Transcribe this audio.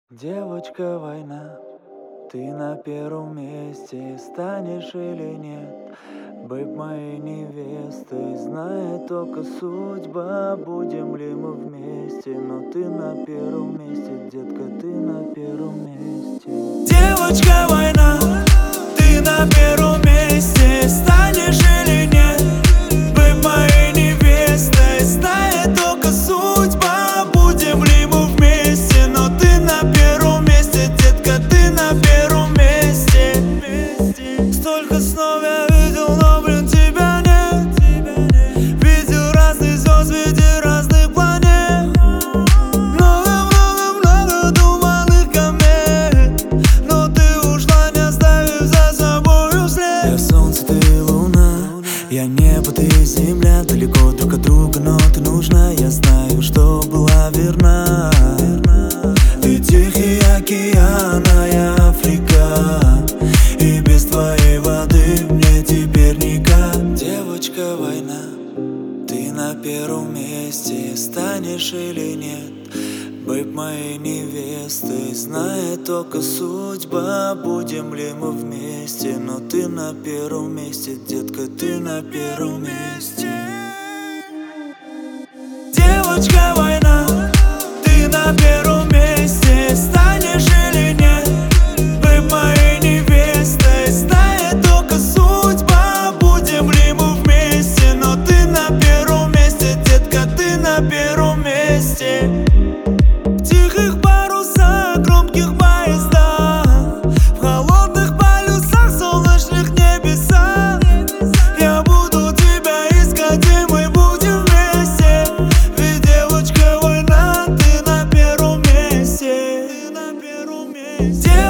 Девочка, война, ты на первом месте, станешь или нет? Быть моей невестой, знает только судьба, будем ли мы вместе. Но ты на первом месте, детка, ты на первом месте. Девочка, война, ты на первом месте, станешь или нет? Быть моей невестой, знает только судьба, будем ли мы вместе. Но ты на первом месте, детка, ты на первом месте. Столько снов я видел, но, блин, тебя нет. Видел разных звезд, видел разных планет. Много-много-много думал их комет, но ты ушла, не оставив за собою след. Я солнце, ты луна, я небо, ты земля. Далеко друг от друга, но ты нужна. Я знаю, что была верна. Ты Тихий океан, а я Африка, и без твоей воды мне теперь никак. Девочка, война, ты на первом месте, станешь или нет? Быть моей невестой, знает только судьба, будем ли мы вместе. Но ты на первом месте, детка, ты на первом месте. Девочка, война, ты на первом месте, станешь или нет? Быть моей невестой, знает только судьба, будем ли мы вместе. Но ты на первом месте, детка, ты на первом месте. В тихих парусах, громких поездах, в холодных полюсах, солнечных небесах я буду тебя искать, и мы будем вместе. Ведь девочка, война, ты на первом месте. Ты на первом месте.